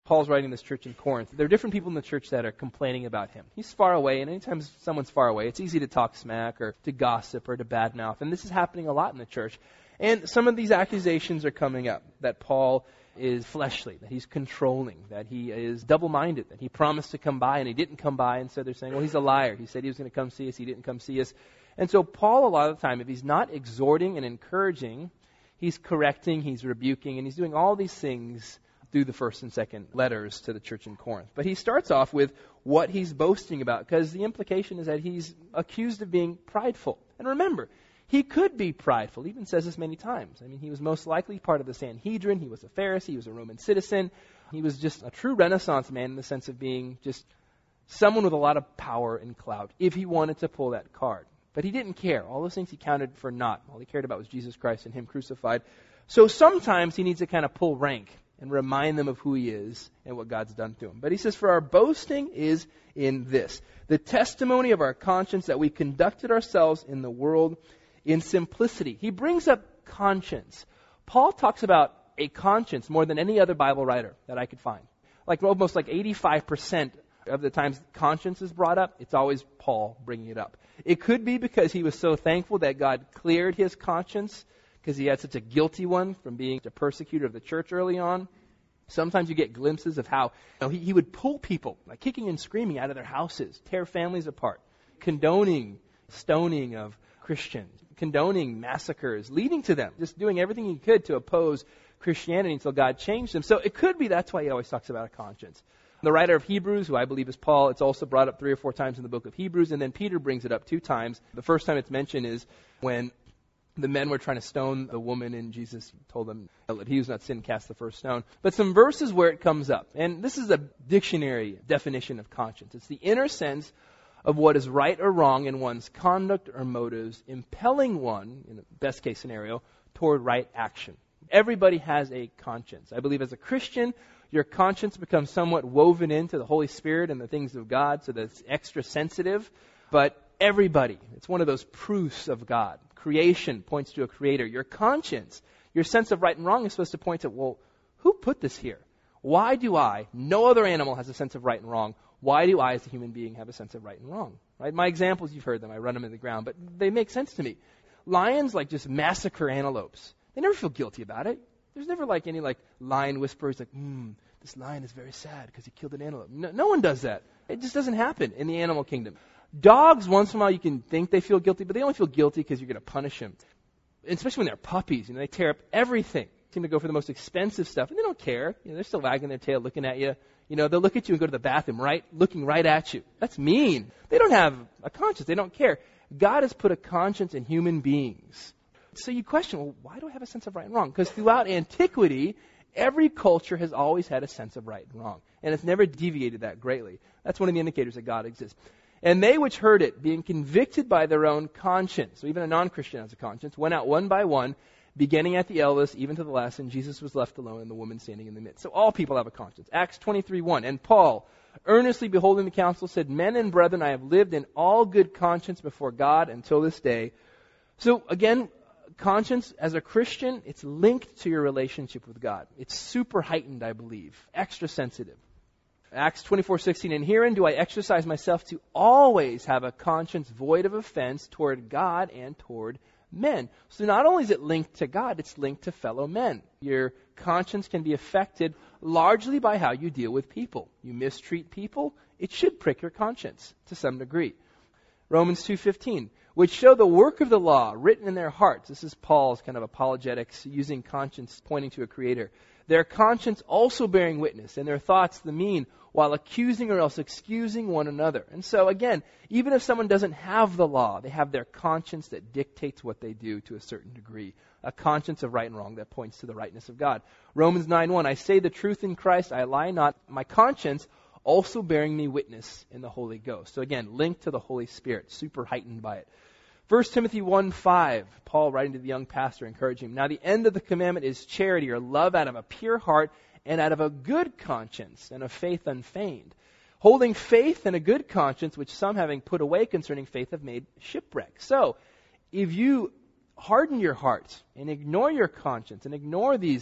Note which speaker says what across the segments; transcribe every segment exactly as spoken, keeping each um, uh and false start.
Speaker 1: Paul's writing this church in Corinth. There are different people in the church that are complaining about him. He's far away, and anytime someone's far away, it's easy to talk smack or to gossip or to badmouth. And this is happening a lot in the church. And some of these accusations are coming up, that Paul is fleshly, that he's controlling, that he is double-minded, that he promised to come by and he didn't come by, and so they're saying, well, he's a liar. He said he was going to come see us, he didn't come see us. And so Paul, a lot of the time, if he's not exhorting and encouraging, he's correcting, he's rebuking, and he's doing all these things through the first and second letters to the church in Corinth. But he starts off with what he's boasting about, because the implication is that he's accused of being prideful. And remember, he could be prideful. He even says this many times. I mean, he was most likely part of the Sanhedrin. He was a Pharisee. He was a Roman citizen. He was just a true Renaissance man in the sense of being just someone with a lot of power and clout if he wanted to pull that card. But he didn't care. All those things he counted for naught. All he cared about was Jesus Christ and him crucified. So sometimes he needs to kind of pull rank and remind them of who he is and what God's done to him. But he says, for our boasting is in this, the testimony of our conscience that we conducted ourselves in the world in simplicity. He brings up conscience. Paul talks about a conscience more than any other Bible writer that I could find. Like almost like eighty-five percent of the times conscience is brought up, it's always Paul bringing it up. It could be because he was so thankful that God cleared his conscience because he had such a guilty one from being a persecutor of the church early on. Sometimes you get glimpses of how you know, he, he would pull people, like kicking and screaming, out of their houses, tear families apart, condoning stoning of Christians, condoning massacres, leading to them, just doing everything he could to oppose Christianity until God changed them. So it could be that's why he always talks about a conscience. The writer of Hebrews, who I believe is Paul, it's also brought up three or four times in the book of Hebrews, and then Peter brings it up two times. The first time it's mentioned is when the men were trying to stone the woman, and Jesus told them that he who's not sinned cast the first stone. But some verses where it comes up, and this is a dictionary definition of conscience. It's the inner sense of what is right or wrong in one's conduct or motives, impelling one, in the best case scenario, toward right action. Everybody has a conscience. I believe as a Christian, your conscience becomes somewhat woven into the Holy Spirit and the things of God, so that it's extra sensitive. But everybody, it's one of those proofs of God. Creation points to a creator. Your conscience, your sense of right and wrong is supposed to point to, well, who put this here? Why do I, no other animal has a sense of right and wrong. Why do I, as a human being, have a sense of right and wrong? Right? My examples, you've heard them. I run them in the ground, but they make sense to me. Lions, like, just massacre antelopes. They never feel guilty about it. There's never, like, any, like, lion whisperers, like, hmm, this lion is very sad because he killed an antelope. No, no one does that. It just doesn't happen in the animal kingdom. Dogs, once in a while, you can think they feel guilty, but they only feel guilty because you're going to punish them. Especially when they're puppies. You know, they tear up everything. They seem to go for the most expensive stuff, and they don't care. You know, they're still wagging their tail, looking at you. You know, they'll look at you and go to the bathroom, right, looking right at you. That's mean. They don't have a conscience. They don't care. God has put a conscience in human beings. So you question, well, why do I have a sense of right and wrong? Because throughout antiquity, every culture has always had a sense of right and wrong. And it's never deviated that greatly. That's one of the indicators that God exists. And they which heard it, being convicted by their own conscience, so even a non-Christian has a conscience, went out one by one, beginning at the eldest, even to the last, and Jesus was left alone, and the woman standing in the midst. So all people have a conscience. Acts twenty-three one. And Paul, earnestly beholding the council, said, Men and brethren, I have lived in all good conscience before God until this day. So again, conscience, as a Christian, it's linked to your relationship with God. It's super heightened, I believe, extra sensitive. Acts twenty-four sixteen, and herein do I exercise myself to always have a conscience void of offense toward God and toward men. So not only is it linked to God, it's linked to fellow men. Your conscience can be affected largely by how you deal with people. You mistreat people, it should prick your conscience to some degree. Romans two fifteen, which show the work of the law written in their hearts. This is Paul's kind of apologetics, using conscience, pointing to a creator. Their conscience also bearing witness, and their thoughts the mean, while accusing or else excusing one another. And so again, even if someone doesn't have the law, they have their conscience that dictates what they do to a certain degree. A conscience of right and wrong that points to the rightness of God. Romans nine one, I say the truth in Christ, I lie not, my conscience also bearing me witness in the Holy Ghost. So again, linked to the Holy Spirit, super heightened by it. First Timothy one five, Paul writing to the young pastor, encouraging him, now the end of the commandment is charity, or love out of a pure heart and out of a good conscience and of faith unfeigned. Holding faith and a good conscience, which some having put away concerning faith have made shipwreck. So, if you harden your heart and ignore your conscience and ignore these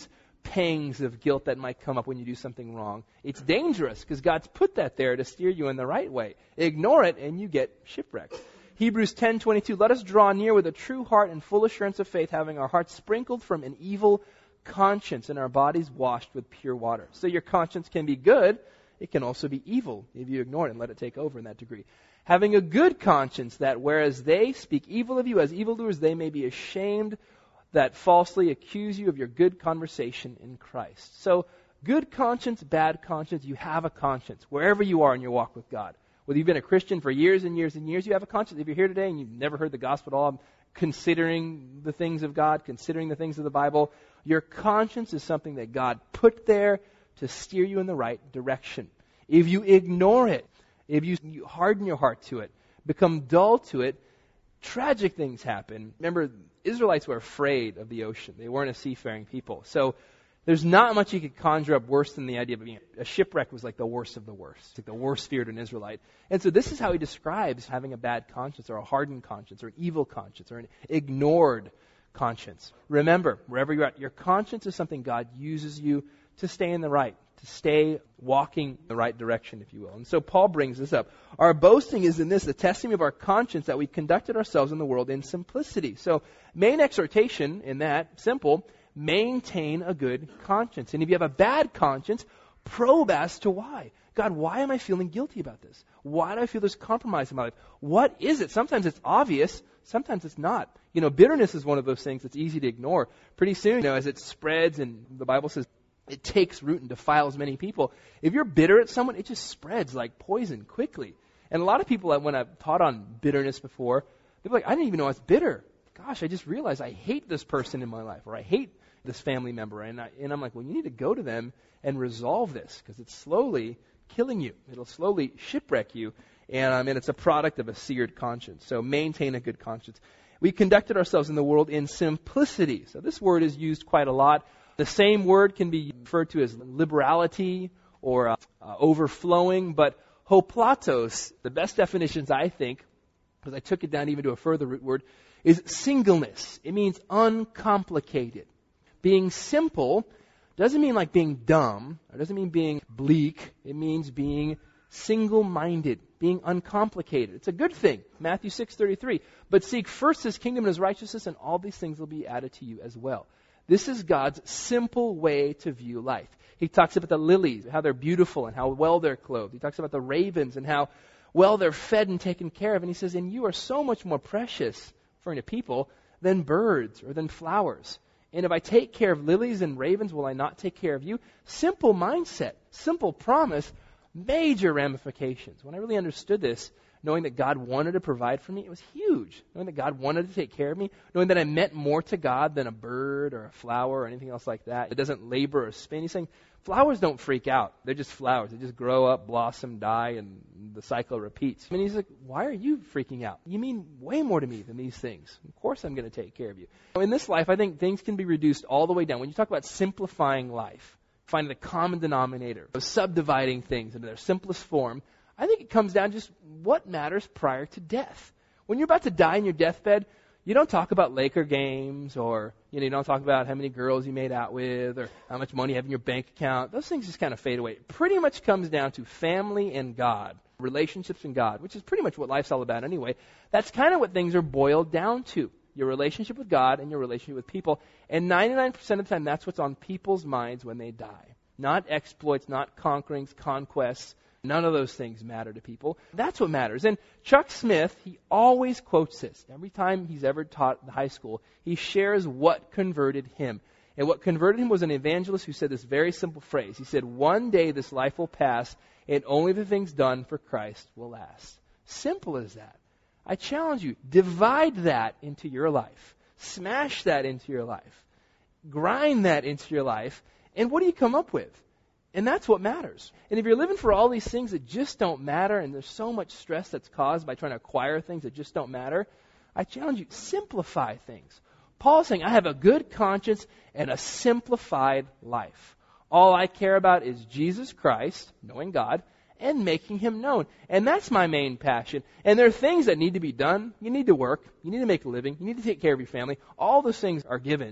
Speaker 1: pangs of guilt that might come up when you do something wrong. It's dangerous because God's put that there to steer you in the right way. Ignore it and you get shipwrecked. Hebrews ten twenty-two, let us draw near with a true heart and full assurance of faith, having our hearts sprinkled from an evil conscience and our bodies washed with pure water. So your conscience can be good. It can also be evil if you ignore it and let it take over in that degree. Having a good conscience, that whereas they speak evil of you as evildoers, they may be ashamed that falsely accuse you of your good conversation in Christ. So good conscience, bad conscience, you have a conscience wherever you are in your walk with God. Whether you've been a Christian for years and years and years, you have a conscience. If you're here today and you've never heard the gospel at all, considering the things of God, considering the things of the Bible, your conscience is something that God put there to steer you in the right direction. If you ignore it, if you, you harden your heart to it, become dull to it, tragic things happen. Remember, Israelites were afraid of the ocean. They weren't a seafaring people. So there's not much you could conjure up worse than the idea of being a shipwreck was like the worst of the worst. It's like the worst feared an Israelite. And so this is how he describes having a bad conscience or a hardened conscience or an evil conscience or an ignored conscience. Remember, wherever you're at, your conscience is something God uses you to stay in the right, to stay walking in the right direction, if you will. And so Paul brings this up. Our boasting is in this, the testimony of our conscience, that we conducted ourselves in the world in simplicity. So main exhortation in that, simple, maintain a good conscience. And if you have a bad conscience, probe as to why. God, why am I feeling guilty about this? Why do I feel there's compromise in my life? What is it? Sometimes it's obvious. Sometimes it's not. You know, bitterness is one of those things that's easy to ignore. Pretty soon, you know, as it spreads, and the Bible says it takes root and defiles many people. If you're bitter at someone, it just spreads like poison quickly. And a lot of people, when I've taught on bitterness before, they're like, I didn't even know I was bitter. Gosh, I just realized I hate this person in my life, or I hate this family member. And, I, and I'm like, well, you need to go to them and resolve this, because it's slowly killing you. It'll slowly shipwreck you. And I mean, it's a product of a seared conscience. So maintain a good conscience. We conducted ourselves in the world in simplicity. So this word is used quite a lot. The same word can be referred to as liberality or uh, uh, overflowing, but hoplatos, the best definitions I think, because I took it down even to a further root word, is singleness. It means uncomplicated. Being simple doesn't mean like being dumb. It doesn't mean being bleak. It means being single-minded, being uncomplicated. It's a good thing. Matthew six thirty-three. But seek first His kingdom and His righteousness, and all these things will be added to you as well. This is God's simple way to view life. He talks about the lilies, how they're beautiful and how well they're clothed. He talks about the ravens and how well they're fed and taken care of. And he says, and you are so much more precious, referring to people, than birds or than flowers. And if I take care of lilies and ravens, will I not take care of you? Simple mindset, simple promise, major ramifications. When I really understood this, knowing that God wanted to provide for me, it was huge. Knowing that God wanted to take care of me, knowing that I meant more to God than a bird or a flower or anything else like that. It doesn't labor or spin. He's saying flowers don't freak out. They're just flowers. They just grow up, blossom, die, and the cycle repeats. And he's like, why are you freaking out? You mean way more to me than these things. Of course I'm going to take care of you. In this life, I think things can be reduced all the way down. When you talk about simplifying life, finding the common denominator, subdividing things into their simplest form, I think it comes down to just what matters prior to death. When you're about to die in your deathbed, you don't talk about Laker games, or you know, you don't talk about how many girls you made out with, or how much money you have in your bank account. Those things just kind of fade away. It pretty much comes down to family and God, relationships and God, which is pretty much what life's all about anyway. That's kind of what things are boiled down to. Your relationship with God and your relationship with people. And ninety-nine percent of the time, that's what's on people's minds when they die. Not exploits, not conquerings, conquests. None of those things matter to people. That's what matters. And Chuck Smith, he always quotes this. Every time he's ever taught in high school, he shares what converted him. And what converted him was an evangelist who said this very simple phrase. He said, one day this life will pass, and only the things done for Christ will last. Simple as that. I challenge you, divide that into your life. Smash that into your life. Grind that into your life. And what do you come up with? And that's what matters. And if you're living for all these things that just don't matter, and there's so much stress that's caused by trying to acquire things that just don't matter, I challenge you, simplify things. Paul's saying, I have a good conscience and a simplified life. All I care about is Jesus Christ, knowing God, and making Him known. And that's my main passion. And there are things that need to be done. You need to work. You need to make a living. You need to take care of your family. All those things are givens.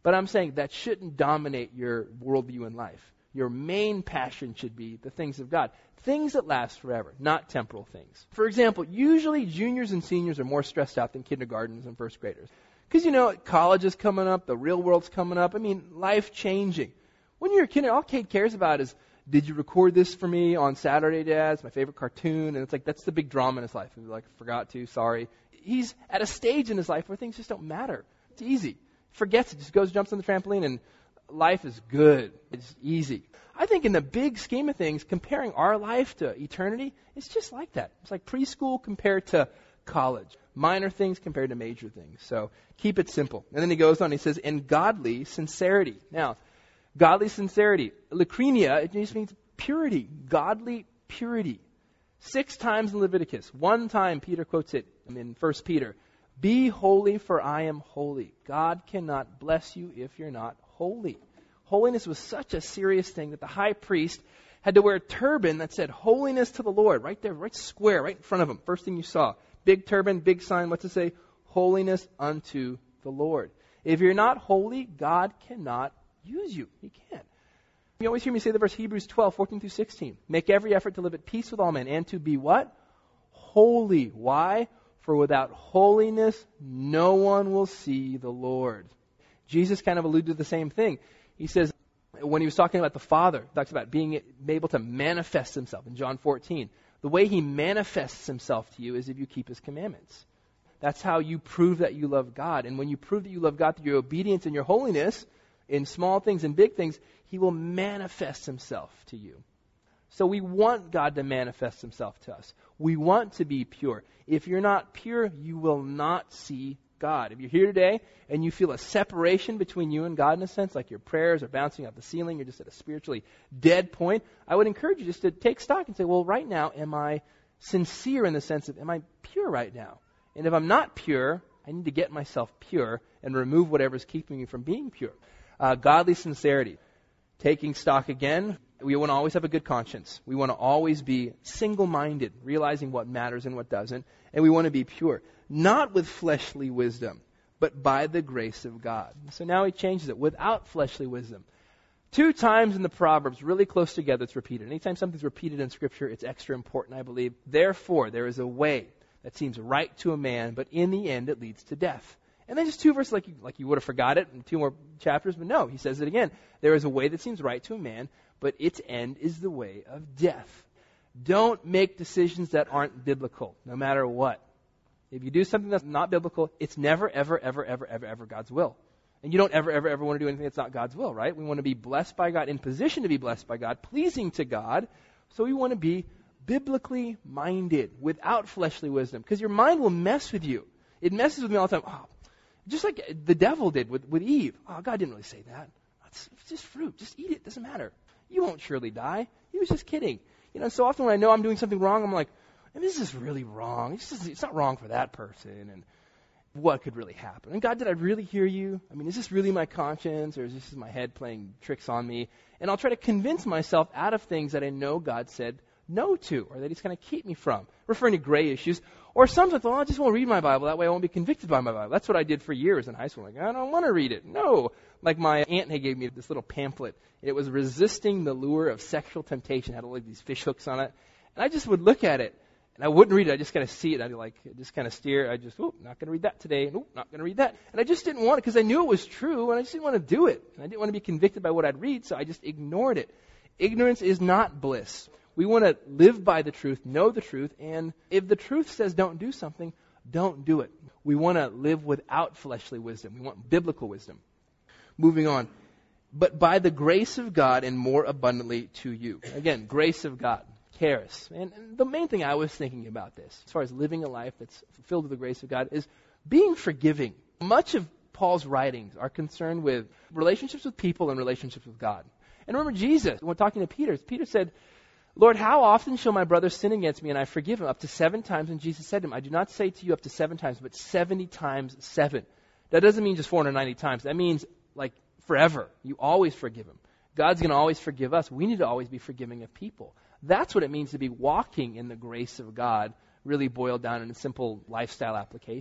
Speaker 1: But I'm saying that shouldn't dominate your worldview in life. Your main passion should be the things of God. Things that last forever, not temporal things. For example, usually juniors and seniors are more stressed out than kindergartners and first graders. Because, you know, college is coming up, the real world's coming up. I mean, life changing. When you're a kid, all Kate cares about is, did you record this for me on Saturday, Dad? It's my favorite cartoon. And it's like, that's the big drama in his life. He's like, forgot to, sorry. He's at a stage in his life where things just don't matter. It's easy. Forgets it, just goes, jumps on the trampoline, and life is good. It's easy. I think in the big scheme of things, comparing our life to eternity, it's just like that. It's like preschool compared to college. Minor things compared to major things. So keep it simple. And then he goes on, he says, in godly sincerity. Now, godly sincerity. Lacrenia, it just means purity. Godly purity. Six times in Leviticus. One time Peter quotes it in First Peter. Be holy, for I am holy. God cannot bless you if you're not holy. Holiness was such a serious thing that the high priest had to wear a turban that said holiness to the Lord. Right there, right square, right in front of him. First thing you saw. Big turban, big sign. What's it say? Holiness unto the Lord. If you're not holy, God cannot use you. He can't. You always hear me say the verse Hebrews twelve, fourteen through sixteen. Make every effort to live at peace with all men and to be what? Holy. Why? For without holiness, no one will see the Lord. Jesus kind of alluded to the same thing. He says, when he was talking about the Father, he talks about being able to manifest himself in John fourteen. The way he manifests himself to you is if you keep his commandments. That's how you prove that you love God. And when you prove that you love God through your obedience and your holiness, in small things and big things, he will manifest himself to you. So we want God to manifest himself to us. We want to be pure. If you're not pure, you will not see God. If you're here today and you feel a separation between you and God in a sense, like your prayers are bouncing off the ceiling, you're just at a spiritually dead point, I would encourage you just to take stock and say, well, right now, am I sincere in the sense of, am I pure right now? And if I'm not pure, I need to get myself pure and remove whatever's keeping me from being pure. Uh, godly sincerity. Taking stock again, we want to always have a good conscience. We want to always be single-minded, realizing what matters and what doesn't. And we want to be pure. Not with fleshly wisdom, but by the grace of God. So now he changes it. Without fleshly wisdom. Two times in the Proverbs, really close together, it's repeated. Anytime something's repeated in Scripture, it's extra important, I believe. Therefore, there is a way that seems right to a man, but in the end it leads to death. And then just two verses like you, like you would have forgot it in two more chapters, but no, he says it again. There is a way that seems right to a man, but its end is the way of death. Don't make decisions that aren't biblical, no matter what. If you do something that's not biblical, it's never, ever, ever, ever, ever, ever God's will. And you don't ever, ever, ever want to do anything that's not God's will, right? We want to be blessed by God, in position to be blessed by God, pleasing to God. So we want to be biblically minded, without fleshly wisdom. Because your mind will mess with you. It messes with me all the time. Oh, just like the devil did with, with Eve. Oh, God didn't really say that. It's, it's just fruit. Just eat it. It doesn't matter. You won't surely die. He was just kidding. You know, so often when I know I'm doing something wrong, I'm like, and this is really wrong. It's, just, it's not wrong for that person. And what could really happen? And God, did I really hear you? I mean, is this really my conscience, or is this my head playing tricks on me? And I'll try to convince myself out of things that I know God said no to, or that he's going to keep me from, referring to gray issues. Or sometimes, well, I just won't read my Bible. That way I won't be convicted by my Bible. That's what I did for years in high school. Like, I don't want to read it. No. Like my aunt had gave me this little pamphlet. It was Resisting the Lure of Sexual Temptation. It had all of these fish hooks on it. And I just would look at it, and I wouldn't read it. I just kind of see it. I'd like, just kind of steer. I just, oop, not going to read that today. Oop, not going to read that. And I just didn't want it because I knew it was true, and I just didn't want to do it. And I didn't want to be convicted by what I'd read, so I just ignored it. Ignorance is not bliss. We want to live by the truth, know the truth, and if the truth says don't do something, don't do it. We want to live without fleshly wisdom. We want biblical wisdom. Moving on. But by the grace of God and more abundantly to you. Again, grace of God. Charis. And, and the main thing I was thinking about this, as far as living a life that's filled with the grace of God, is being forgiving. Much of Paul's writings are concerned with relationships with people and relationships with God. And remember Jesus, when talking to Peter, Peter said, Lord, how often shall my brother sin against me and I forgive him? Up to seven times. And Jesus said to him, I do not say to you up to seven times, but seventy times seven. That doesn't mean just four hundred ninety times. That means like forever. You always forgive him. God's going to always forgive us. We need to always be forgiving of people. That's what it means to be walking in the grace of God, really boiled down in a simple lifestyle application.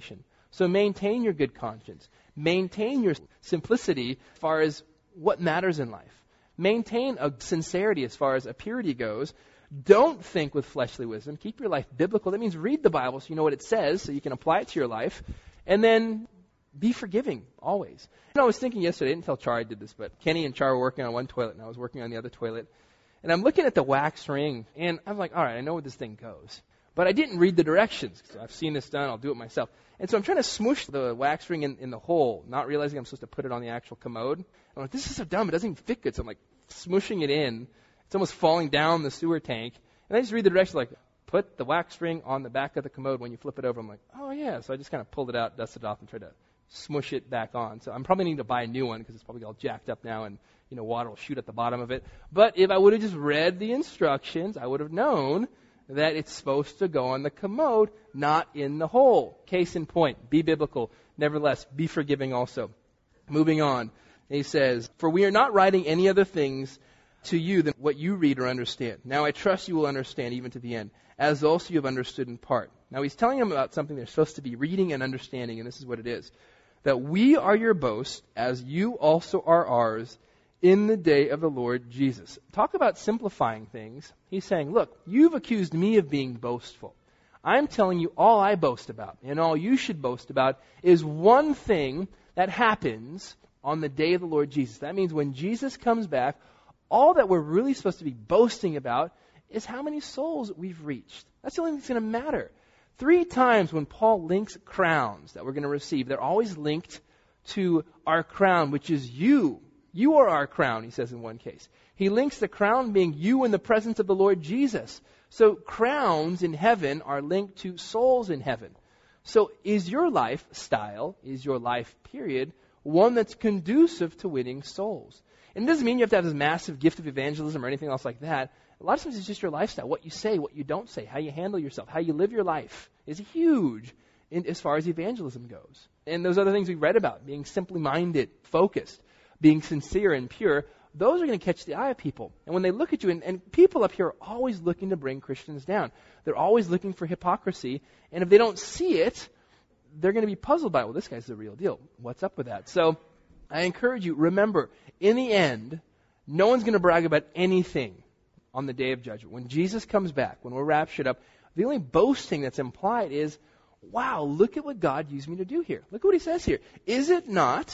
Speaker 1: So maintain your good conscience. Maintain your simplicity as far as what matters in life. Maintain a sincerity as far as a purity goes. Don't think with fleshly wisdom. Keep your life biblical. That means read the Bible so you know what it says, so you can apply it to your life. And then be forgiving, always. And I was thinking yesterday, I didn't tell Char I did this, but Kenny and Char were working on one toilet, and I was working on the other toilet. And I'm looking at the wax ring, and I'm like, all right, I know where this thing goes. But I didn't read the directions. So I've seen this done, I'll do it myself. And so I'm trying to smoosh the wax ring in, in the hole, not realizing I'm supposed to put it on the actual commode. I'm like, this is so dumb, it doesn't even fit good. So I'm like smooshing it in. It's almost falling down the sewer tank. And I just read the directions like, put the wax ring on the back of the commode when you flip it over. I'm like, oh yeah. So I just kind of pulled it out, dusted it off, and tried to smush it back on. So I'm probably needing to buy a new one because it's probably all jacked up now and, you know, water will shoot at the bottom of it. But if I would have just read the instructions, I would have known that it's supposed to go on the commode, not in the hole. Case in point, be biblical. Nevertheless, be forgiving also. Moving on, he says, for we are not writing any other things to you than what you read or understand. Now I trust you will understand even to the end, as also you have understood in part. Now he's telling them about something they're supposed to be reading and understanding, and this is what it is. That we are your boast, as you also are ours, in the day of the Lord Jesus. Talk about simplifying things. He's saying, look, you've accused me of being boastful. I'm telling you all I boast about, and all you should boast about, is one thing that happens on the day of the Lord Jesus. That means when Jesus comes back, all that we're really supposed to be boasting about is how many souls we've reached. That's the only thing that's going to matter. Three times when Paul links crowns that we're going to receive, they're always linked to our crown, which is you. You are our crown, he says in one case. He links the crown being you in the presence of the Lord Jesus. So crowns in heaven are linked to souls in heaven. So is your lifestyle, is your life period, one that's conducive to winning souls? And it doesn't mean you have to have this massive gift of evangelism or anything else like that. A lot of times it's just your lifestyle, what you say, what you don't say, how you handle yourself, how you live your life is huge in, as far as evangelism goes. And those other things we read about, being simply minded, focused, being sincere and pure, those are going to catch the eye of people. And when they look at you, and, and people up here are always looking to bring Christians down. They're always looking for hypocrisy. And if they don't see it, they're going to be puzzled by, well, this guy's the real deal. What's up with that? So I encourage you, remember, in the end, no one's going to brag about anything on the day of judgment. When Jesus comes back, when we're raptured up, the only boasting that's implied is, wow, look at what God used me to do here. Look at what he says here. Is it not,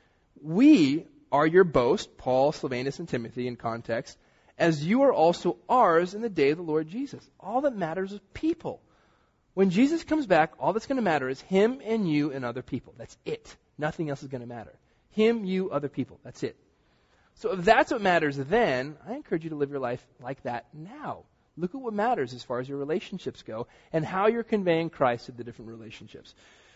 Speaker 1: we are your boast, Paul, Silvanus, and Timothy in context, as you are also ours in the day of the Lord Jesus. All that matters is people. When Jesus comes back, all that's going to matter is him and you and other people. That's it. Nothing else is going to matter. Him, you, other people. That's it. So if that's what matters then, I encourage you to live your life like that now. Look at what matters as far as your relationships go and how you're conveying Christ to the different relationships.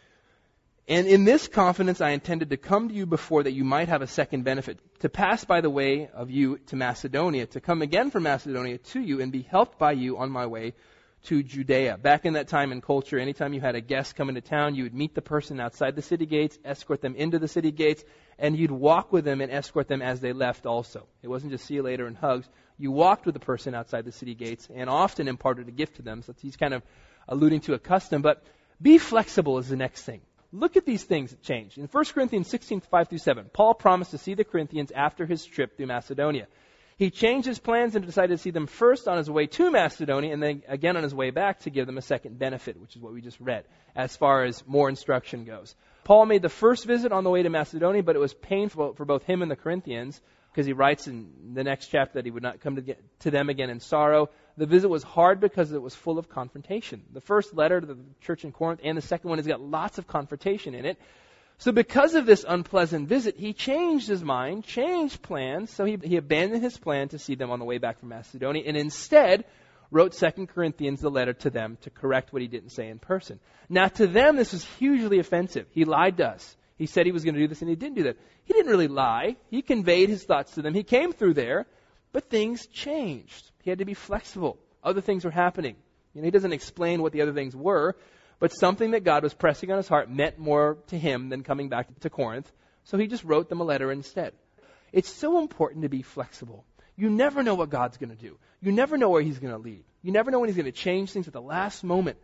Speaker 1: And in this confidence I intended to come to you before that you might have a second benefit, to pass by the way of you to Macedonia, to come again from Macedonia to you and be helped by you on my way to Judea. Back in that time and culture, anytime you had a guest come into town, you would meet the person outside the city gates, escort them into the city gates, and you'd walk with them and escort them as they left also. It wasn't just see you later and hugs. You walked with the person outside the city gates and often imparted a gift to them. So he's kind of alluding to a custom. But be flexible is the next thing. Look at these things that changed. In First Corinthians sixteen, five through seven, Paul promised to see the Corinthians after his trip through Macedonia. He changed his plans and decided to see them first on his way to Macedonia and then again on his way back to give them a second benefit, which is what we just read, as far as more instruction goes. Paul made the first visit on the way to Macedonia, but it was painful for both him and the Corinthians, because he writes in the next chapter that he would not come to, get, to them again in sorrow. The visit was hard because it was full of confrontation. The first letter to the church in Corinth and the second one has got lots of confrontation in it. So because of this unpleasant visit, he changed his mind, changed plans, so he, he abandoned his plan to see them on the way back from Macedonia, and instead wrote Second Corinthians, the letter to them, to correct what he didn't say in person. Now to them, this was hugely offensive. He lied to us. He said he was going to do this, and he didn't do that. He didn't really lie. He conveyed his thoughts to them. He came through there, but things changed. He had to be flexible. Other things were happening. You know, he doesn't explain what the other things were, but something that God was pressing on his heart meant more to him than coming back to Corinth. So he just wrote them a letter instead. It's so important to be flexible. You never know what God's going to do. You never know where he's going to lead. You never know when he's going to change things at the last moment.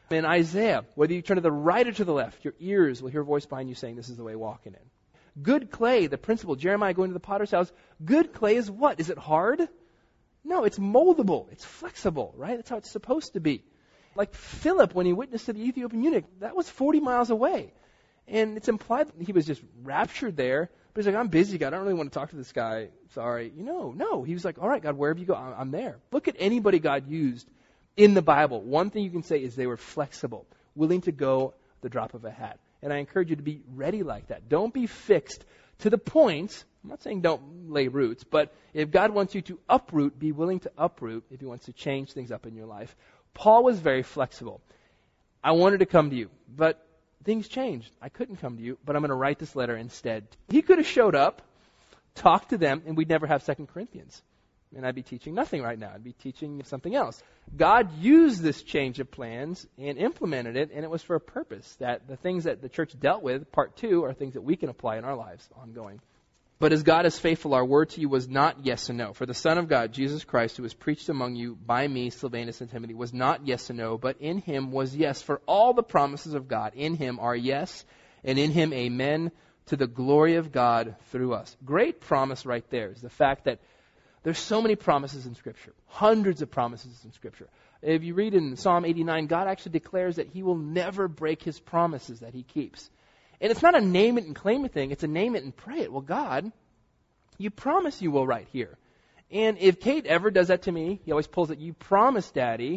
Speaker 1: In Isaiah, whether you turn to the right or to the left, your ears will hear a voice behind you saying, this is the way, walk in it. Good clay, the principle, Jeremiah going to the potter's house, good clay is what? Is it hard? No, it's moldable. It's flexible, right? That's how it's supposed to be. Like Philip, when he witnessed to the Ethiopian eunuch, that was forty miles away. And it's implied that he was just raptured there. But he's like, I'm busy, God. I don't really want to talk to this guy. Sorry. You know, no. He was like, all right, God, wherever you go, I'm, I'm there. Look at anybody God used in the Bible. One thing you can say is they were flexible, willing to go the drop of a hat. And I encourage you to be ready like that. Don't be fixed to the point. I'm not saying don't lay roots, but if God wants you to uproot, be willing to uproot if he wants to change things up in your life. Paul was very flexible. I wanted to come to you, but things changed. I couldn't come to you, but I'm going to write this letter instead. He could have showed up, talked to them, and we'd never have Second Corinthians. And I'd be teaching nothing right now. I'd be teaching something else. God used this change of plans and implemented it, and it was for a purpose. That the things that the church dealt with, part two, are things that we can apply in our lives ongoing. But as God is faithful, our word to you was not yes and no. For the Son of God, Jesus Christ, who was preached among you by me, Silvanus and Timothy, was not yes and no, but in him was yes. For all the promises of God in him are yes, and in him amen, to the glory of God through us. Great promise right there is the fact that there's so many promises in Scripture, hundreds of promises in Scripture. If you read in Psalm eighty-nine, God actually declares that he will never break his promises that he keeps. And it's not a name it and claim it thing. It's a name it and pray it. Well, God, you promise you will right here. And if Kate ever does that to me, he always pulls it, you promise, Daddy.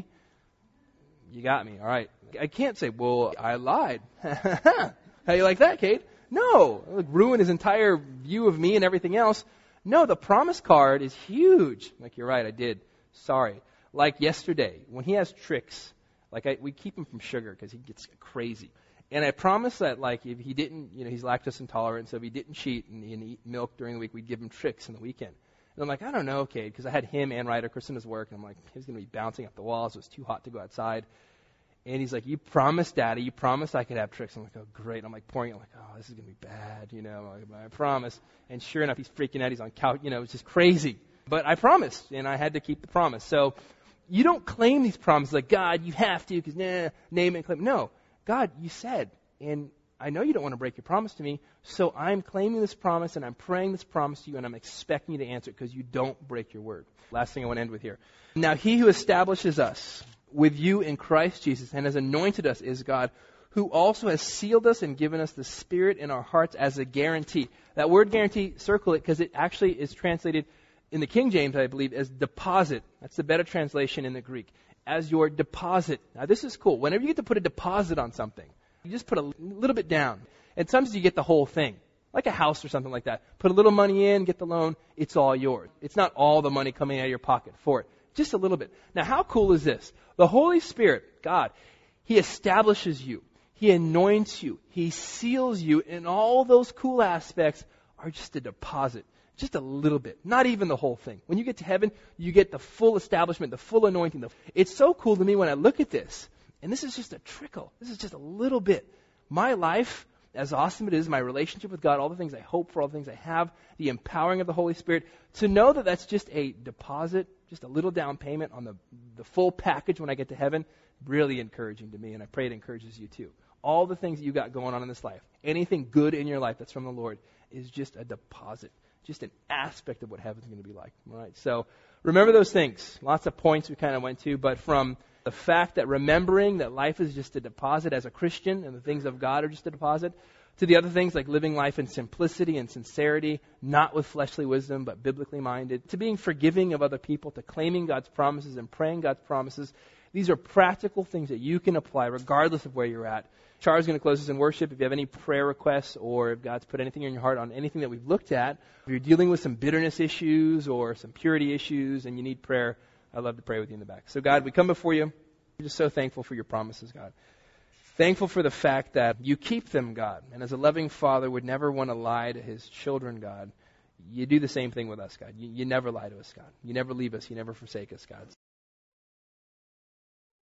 Speaker 1: You got me. All right. I can't say, well, I lied. How you like that, Kate? No. Like, ruin his entire view of me and everything else. No, the promise card is huge. Like, you're right, I did. Sorry. Like yesterday, when he has tricks, like I, we keep him from sugar because he gets crazy. And I promised that, like, if he didn't, you know, he's lactose intolerant, so if he didn't cheat and, and eat milk during the week, we'd give him tricks on the weekend. And I'm like, I don't know, Kate, because I had him and Ryder Christina's work, and I'm like, he's going to be bouncing up the walls. It was too hot to go outside. And he's like, you promised, Daddy, you promised I could have tricks. I'm like, oh, great. And I'm like pouring it, I'm like, oh, this is going to be bad, you know, like, I promise. And sure enough, he's freaking out. He's on couch, you know, it's just crazy. But I promised, and I had to keep the promise. So you don't claim these promises like, God, you have to, because nah, name it and claim. No, God, you said. And I know you don't want to break your promise to me, so I'm claiming this promise, and I'm praying this promise to you, and I'm expecting you to answer it because you don't break your word. Last thing I want to end with here. Now, he who establishes us with you in Christ Jesus and has anointed us is God, who also has sealed us and given us the Spirit in our hearts as a guarantee. That word guarantee, circle it, because it actually is translated in the King James, I believe, as deposit. That's the better translation in the Greek. As your deposit. Now, this is cool. Whenever you get to put a deposit on something, you just put a little bit down. And sometimes you get the whole thing, like a house or something like that. Put a little money in, get the loan, it's all yours. It's not all the money coming out of your pocket for it. Just a little bit. Now, how cool is this? The Holy Spirit, God, he establishes you. He anoints you. He seals you. And all those cool aspects are just a deposit. Just a little bit. Not even the whole thing. When you get to heaven, you get the full establishment, the full anointing. The, it's so cool to me when I look at this. And this is just a trickle. This is just a little bit. My life, as awesome it is, my relationship with God, all the things I hope for, all the things I have, the empowering of the Holy Spirit, to know that that's just a deposit, just a little down payment on the, the full package when I get to heaven, really encouraging to me, and I pray it encourages you too. All the things that you got going on in this life, anything good in your life that's from the Lord, is just a deposit, just an aspect of what heaven's going to be like. All right, so remember those things. Lots of points we kind of went to, but from the fact that remembering that life is just a deposit as a Christian and the things of God are just a deposit, to the other things like living life in simplicity and sincerity, not with fleshly wisdom, but biblically minded, to being forgiving of other people, to claiming God's promises and praying God's promises. These are practical things that you can apply regardless of where you're at. Char's going to close us in worship. If you have any prayer requests or if God's put anything in your heart on anything that we've looked at, if you're dealing with some bitterness issues or some purity issues and you need prayer, I'd love to pray with you in the back. So God, we come before you. We're just so thankful for your promises, God. Thankful for the fact that you keep them, God. And as a loving father would never want to lie to his children, God, you do the same thing with us, God. You, you never lie to us, God. You never leave us. You never forsake us, God.